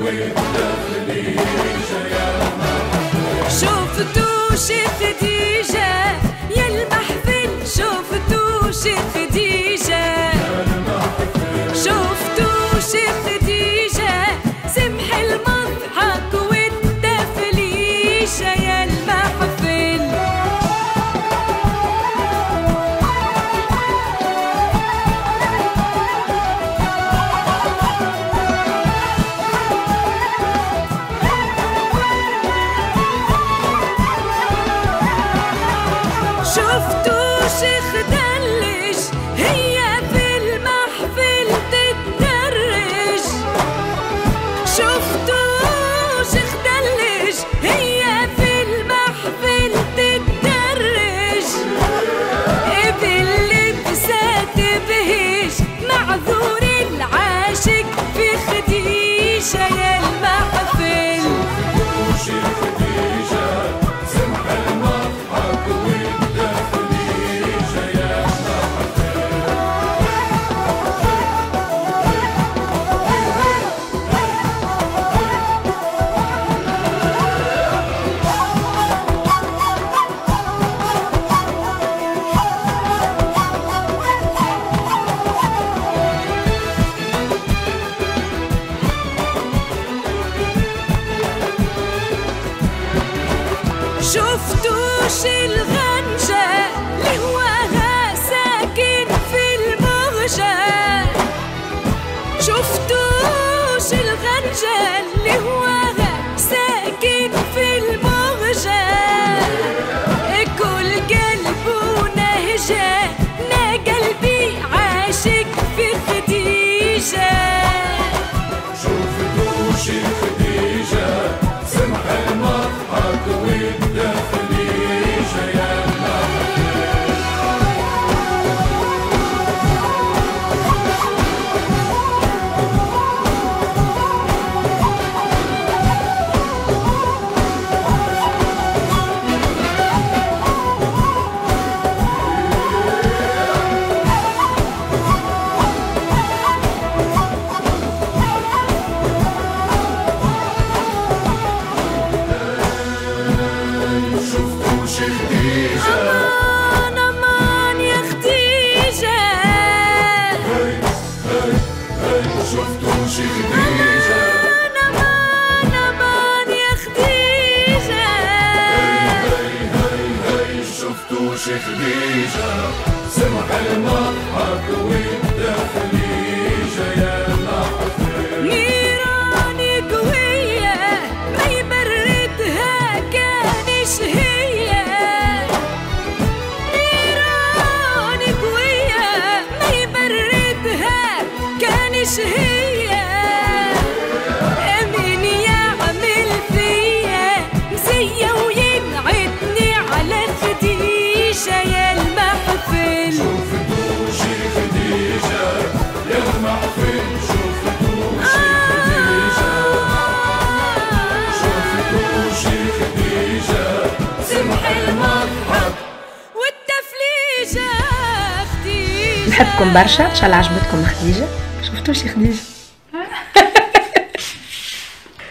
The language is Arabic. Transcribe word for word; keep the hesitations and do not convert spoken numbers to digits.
شفتو شي خديجة يا المحفل، شفتو شي خديجة، شفتو شي خديجة سمح المضحك والتفليشة يا المحفل. شفتو شيخ دلج هي في المحفل تتدرج، شفتو شيخ دلج هي في المحفل تتدرج، باللبسة تبهج معذور العاشق في خديجة يا المحفل. شفتوش الغنجة اللي هواها ساكن في المغجة، شفتوش الغنجة اللي هواها ساكن في المغجة، كل قلبه نهجة نا قلبي عاشق في خديجة. شفتوش خديجة سمح المضحك والتفليشة يا أمان أمان يا خديجة، شفتوش خديجة، أمان أمان يا خديجة، شفتوش خديجة سمح المضحك والتفليشة يا محفل. نيراني قوية ما يبردها كانش هي، نيراني قوية ما يبردها كانش هي، مين يعمل فيا مزية وينعدني على خديجة يا المحفل. شفتوش خديجة يا المحفل، شفتوش خديجة، شفتوش خديجة سمح المضحك والتفليجة خديجة. نحبكم برشا، ان شاء الله عجبتكم خديجة. شفتوش خديجة؟